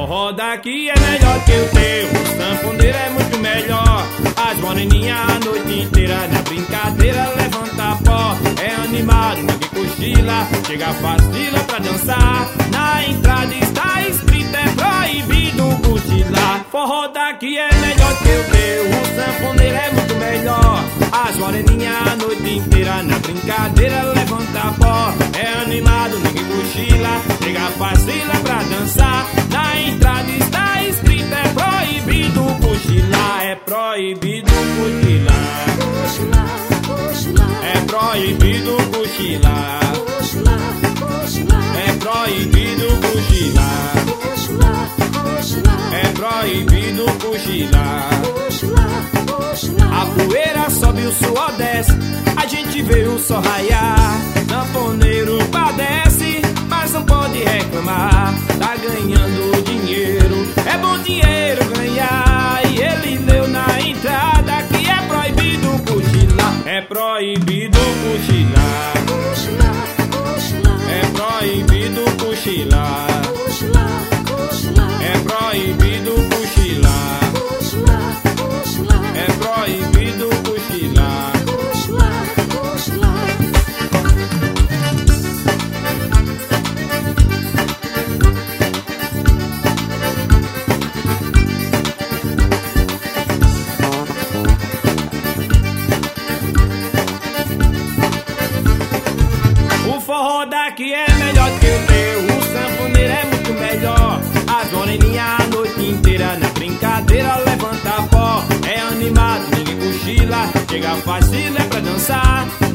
forró daqui é melhor que o teu, o sanfoneiro é muito melhor. As moreninhas a noite inteira na brincadeira levanta pó. É animado, ninguém cochila, chega facila pra dançar. Na entrada está escrito, é proibido cochilar. Forró daqui é melhor que o teu, o sanfoneiro é muito melhor. As moreninhas a noite inteira na brincadeira levanta pó. É animado, ninguém cochila, chega facila pra dançar. Na entrada está escrito, é proibido cochilar. É proibido cochilar. É proibido cochilar. É proibido cochilar. É proibido cochilar. A poeira sobe, o suor desce, a gente vê o sol raiar. Sanfoneiro padece, mas não pode reclamar. Tá ganhando dinheiro, é bom dinheiro ganhar. E ele leu na entrada que é proibido cochilar. É proibido cochilar. É proibido cochilar. É proibido cochilar. É proibido cochilar. O forró daqui é melhor que o teu, o sanfoneiro é muito melhor. As moreninhas a noite inteira na brincadeira levanta pó. É animado, ninguém cochila, chega fácil é pra dançar.